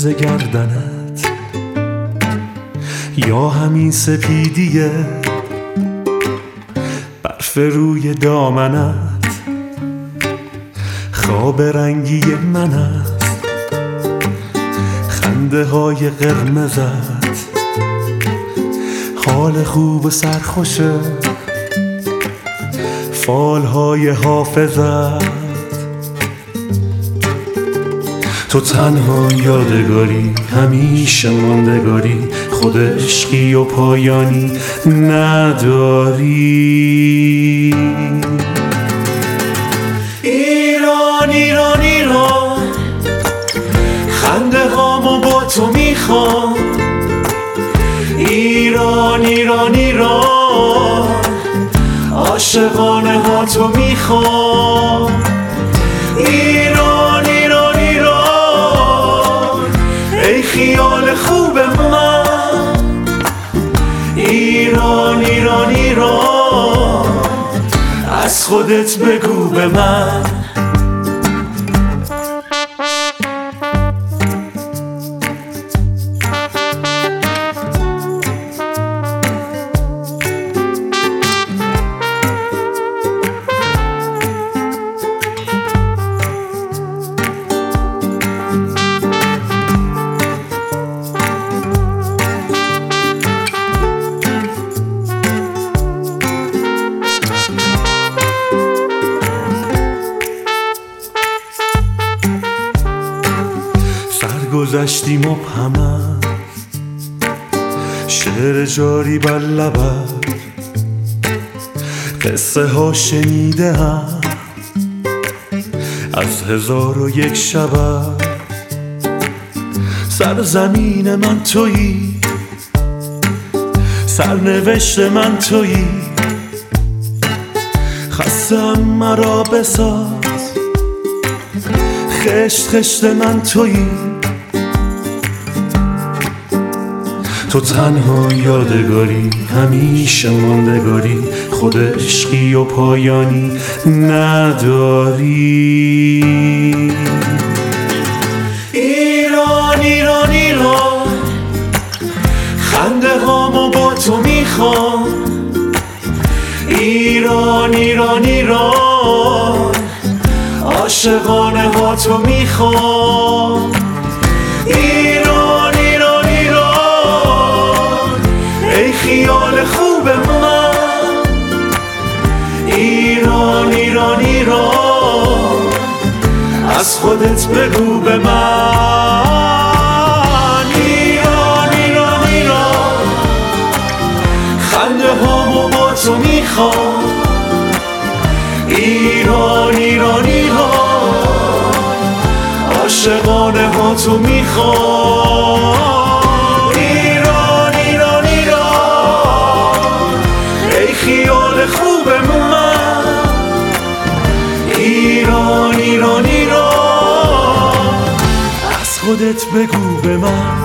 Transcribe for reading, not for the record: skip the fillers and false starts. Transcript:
عرض گردنت یا همین سپیدیه برف روی دامنت خواب رنگی من است، خنده های قرمزت حال خوب و سرخوشه، فال های حافظت. تو تنها یادگاری، همیشه ماندگاری، خود عشقی و پایانی نداری. ایران ایران ایران، خنده هامو با تو میخوام. ایران ایران ایران، عاشقانه ها تو میخوام. ایران ایران ایران، ای خیال خوب من. ایران ایران ایران، از خودت بگو به من. گذشتی مبهم، شعر جاری بر لبت، قصه ها شنیده‌ام از 1001 شبت. سرزمین من تویی، سرنوشت من تویی، خستم مرا بساز، خشت خشت من تویی. تو تنها یادگاری، همیشه ماندگاری، خود عشقی و پایانی نداری. ایران ایران ایران، خنده هامو با تو میخوام. ایران ایران ایران، عاشقانه ها تو میخوام. ایران ایران ایران، ای خیال خوب من. ایران ایران ایران، از خودت بگو به من. ایران ایران ایران، خنده هامو با تو میخوام. ایران ایران ایران، عاشقانه ها تو میخوام. ایران ایران ایران، ای خیال خوب من. ایران ایران ایران، از خودت بگو به من.